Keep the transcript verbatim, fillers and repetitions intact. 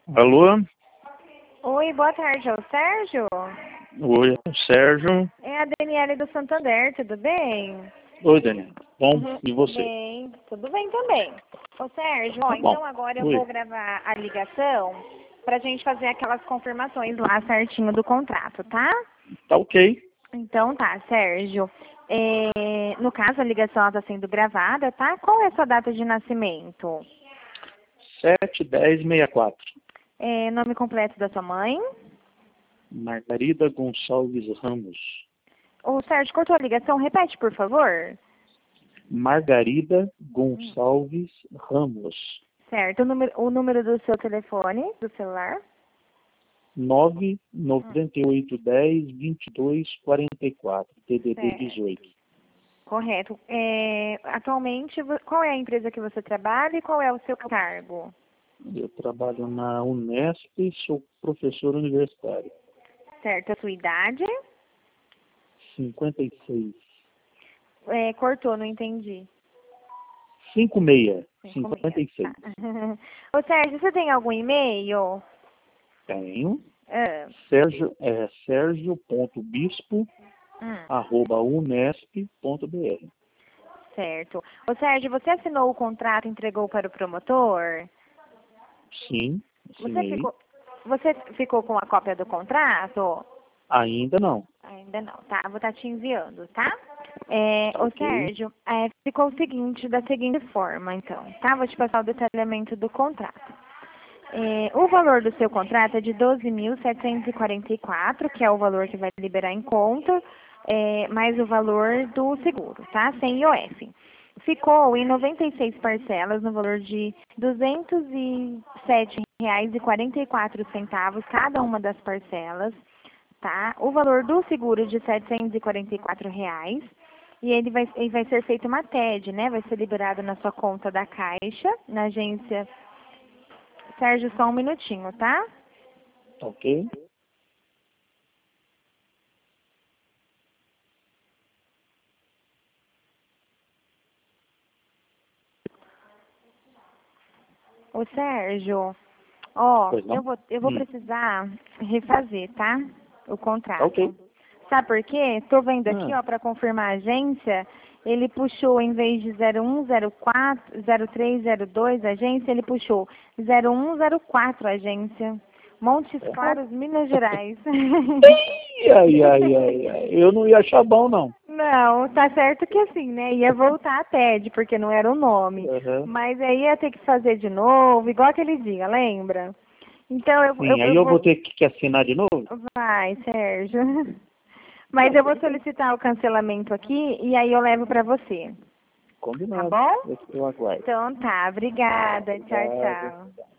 Alô? Oi, boa tarde, é o Sérgio? Oi, Sérgio. É a Daniele do Santander, tudo bem? Oi, Daniel. Bom, Uhum. e você? Bem, tudo bem também. Ô Sérgio, ó, Tá bom. então agora eu Oi. vou gravar a ligação pra gente fazer aquelas confirmações lá certinho do contrato, tá? Tá ok. Então tá, Sérgio. É, no caso, a ligação está sendo gravada, tá? Qual é a sua data de nascimento? sete dez sessenta e quatro. É, nome completo da sua mãe? Margarida Gonçalves Ramos. Ô Sérgio, cortou a ligação, repete, por favor. Margarida Gonçalves Ramos. Certo. O número, o número do seu telefone, do celular? nove nove oito um zero dois dois quatro quatro, T D D Certo. dezoito. Correto. É, atualmente, vo- qual é a empresa que você trabalha e qual é o seu cargo? Eu trabalho na Unesp e sou professor universitário. Certo. A sua idade? cinquenta e seis. É, cortou, não entendi. cinquenta e seis. Cinco cinquenta meia. e seis. Tá. Ô, Sérgio, você tem algum e-mail? Tenho. Ah, Sérgio, é sérgio.bispo, hum, arroba unesp.br. certo. Ô, Sérgio, você assinou o contrato e entregou para o promotor? Sim, Você assinei. ficou, você ficou com a cópia do contrato? Ainda não. Ainda não, tá? Vou estar te enviando, tá? É, Tá ô ok? Sérgio, é, ficou o seguinte, da seguinte forma, então, tá? Vou te passar o detalhamento do contrato. É, o valor do seu contrato é de doze mil setecentos e quarenta e quatro, que é o valor que vai liberar em conta, é, mais o valor do seguro, tá? Sem I O F. Ficou em noventa e seis parcelas no valor de duzentos e sete reais e quarenta e quatro centavos cada uma das parcelas, tá? O valor do seguro de setecentos e quarenta e quatro reais. E ele vai, ele vai ser feito uma T E D, né? Vai ser liberado na sua conta da Caixa, na agência. Sérgio, só um minutinho, tá? Tá ok? Ô Sérgio, ó, Pois eu não? vou, eu vou Hum, precisar refazer, tá? O tá contrato. ok. Sabe por quê? Tô vendo aqui, Ah, ó, para confirmar a agência, ele puxou, em vez de zero um zero quatro, zero três zero dois agência, ele puxou zero um zero quatro agência. Montes ó. Claros, Minas Gerais. Ai, ai, ai, ai, ai. Eu não ia achar bom, não. Não, tá certo que assim, né? Ia voltar a T E D, porque não era o nome. Aham. Mas aí ia ter que fazer de novo, igual aquele dia, lembra? Então eu, eu, Sim, aí eu eu vou vou. ter que que assinar de novo? Vai, Sérgio. Mas Não, eu vou tudo bem. solicitar o cancelamento aqui e aí eu levo pra você. Tá Combinado. bom? Eu, eu aguardo. Então tá, obrigada. Tchau, Obrigado. tchau.